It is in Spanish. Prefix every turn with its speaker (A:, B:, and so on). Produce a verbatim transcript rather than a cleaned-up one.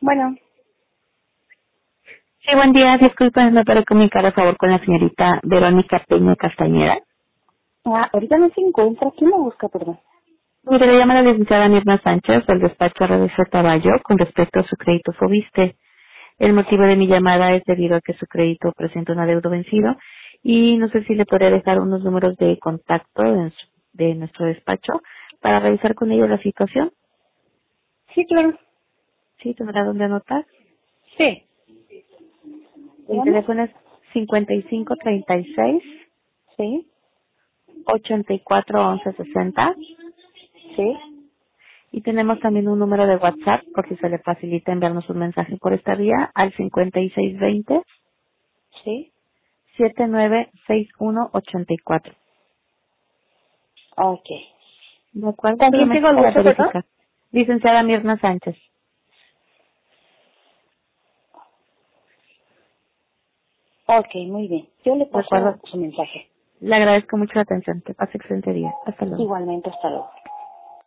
A: Bueno,
B: Sí, buen día. Disculpen, ¿me puede comunicar a favor con la señorita Verónica Peña Castañeda?
A: ah, ahorita no se encuentra. ¿Quién lo busca, perdón?
B: Mire, le llama la licenciada Mirna Sánchez del despacho R D C Taballo con respecto a su crédito Fobiste. El motivo de mi llamada es debido a que su crédito presenta un adeudo vencido y no sé si le podría dejar unos números de contacto de, su- de nuestro despacho para revisar con ellos la situación.
A: Sí, claro.
B: ¿Sí? ¿Tendrá dónde anotar?
A: Sí.
B: El
A: Dígame.
B: teléfono es cincuenta y cinco treinta y seis
A: Sí,
B: ochenta y cuatro once sesenta.
A: sí.
B: Y tenemos también un número de WhatsApp por si se le facilita enviarnos un mensaje por esta vía al cincuenta y seis veinte
A: Sí.
B: setenta y nueve sesenta y uno ochenta y cuatro.
A: Ok.
B: ¿De acuerdo?
A: ¿Con quién
B: Solamente
A: tengo el
B: para
A: gusto, perdón?
B: verificar. Licenciada Mirna Sánchez.
A: Ok, muy bien. Yo le
B: ¿De acuerdo?
A: paso su mensaje.
B: Le agradezco mucho la atención. Que pase excelente día. Hasta luego.
A: Igualmente, hasta luego.